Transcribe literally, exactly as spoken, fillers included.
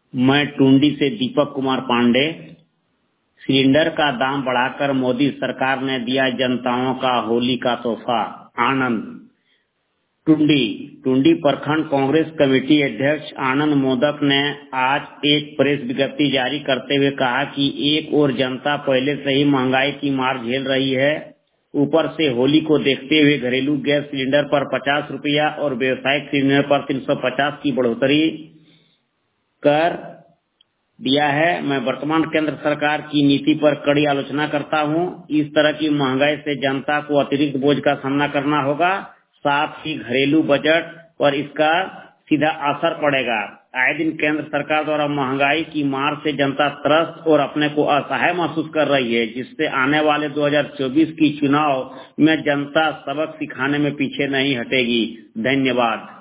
मैं टुंडी से दीपक कुमार पांडे। सिलेंडर का दाम बढ़ाकर मोदी सरकार ने दिया जनताओं का होली का तोहफा, आनंद। टुंडी टुंडी प्रखंड कांग्रेस कमेटी अध्यक्ष आनंद मोदक ने आज एक प्रेस विज्ञप्ति जारी करते हुए कहा कि एक ओर जनता पहले से ही महंगाई की मार झेल रही है, ऊपर से होली को देखते हुए घरेलू गैस सिलेंडर पर पचास रुपया और व्यावसायिक सिलेंडर पर तीन सौ पचास की बढ़ोतरी कर दिया है। मैं वर्तमान केंद्र सरकार की नीति पर कड़ी आलोचना करता हूं। इस तरह की महंगाई से जनता को अतिरिक्त बोझ का सामना करना होगा, साथ ही घरेलू बजट पर इसका सीधा असर पड़ेगा। आए दिन केंद्र सरकार द्वारा महंगाई की मार से जनता त्रस्त और अपने को असहाय महसूस कर रही है, जिससे आने वाले दो हज़ार चौबीस की चुनाव में जनता सबक सिखाने में पीछे नहीं हटेगी। धन्यवाद।